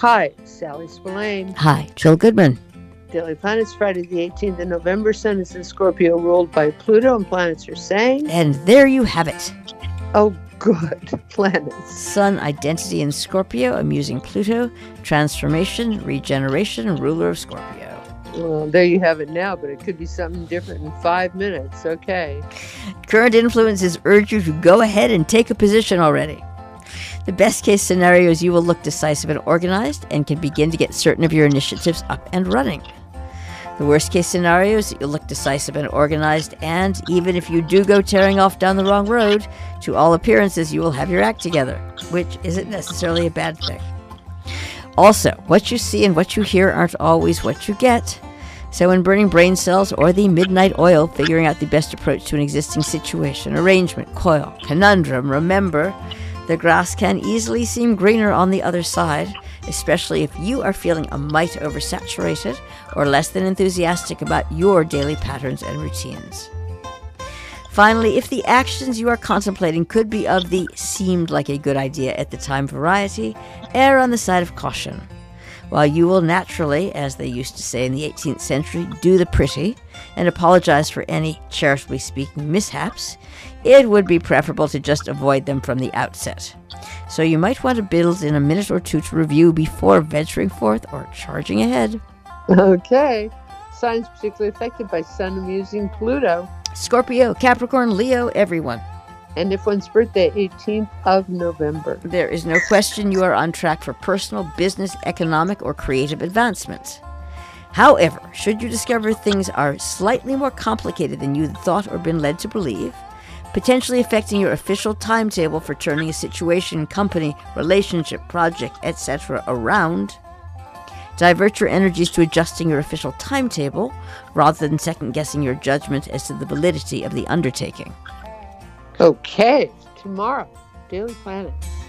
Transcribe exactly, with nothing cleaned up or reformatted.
Hi, Sally Spillane. Hi, Jill Goodman. Daily Planets, Friday the eighteenth of November. Sun is in Scorpio, ruled by Pluto, and planets are saying... And there you have it. Oh, good. Planets. Sun, identity in Scorpio, amusing Pluto, transformation, regeneration, ruler of Scorpio. Well, there you have it now, but it could be something different in five minutes. Okay. Current influences urge you to go ahead and take a position already. The best case scenario is you will look decisive and organized and can begin to get certain of your initiatives up and running. The worst case scenario is that you'll look decisive and organized, and even if you do go tearing off down the wrong road, to all appearances you will have your act together, which isn't necessarily a bad thing. Also, what you see and what you hear aren't always what you get. So when burning brain cells or the midnight oil, figuring out the best approach to an existing situation, arrangement, coil, conundrum, remember, the grass can easily seem greener on the other side, especially if you are feeling a mite oversaturated or less than enthusiastic about your daily patterns and routines. Finally, if the actions you are contemplating could be of the seemed like a good idea at the time variety, err on the side of caution. While you will naturally, as they used to say in the eighteenth century, do the pretty and apologize for any, charitably speaking, mishaps, it would be preferable to just avoid them from the outset. So you might want to build in a minute or two to review before venturing forth or charging ahead. Okay. Signs particularly affected by Sun amusing Pluto. Scorpio, Capricorn, Leo, everyone. And if one's birthday, eighteenth of November. There is no question you are on track for personal, business, economic, or creative advancements. However, should you discover things are slightly more complicated than you thought or been led to believe, potentially affecting your official timetable for turning a situation, company, relationship, project, et cetera around, divert your energies to adjusting your official timetable rather than second-guessing your judgment as to the validity of the undertaking. Okay, tomorrow, Daily Planet.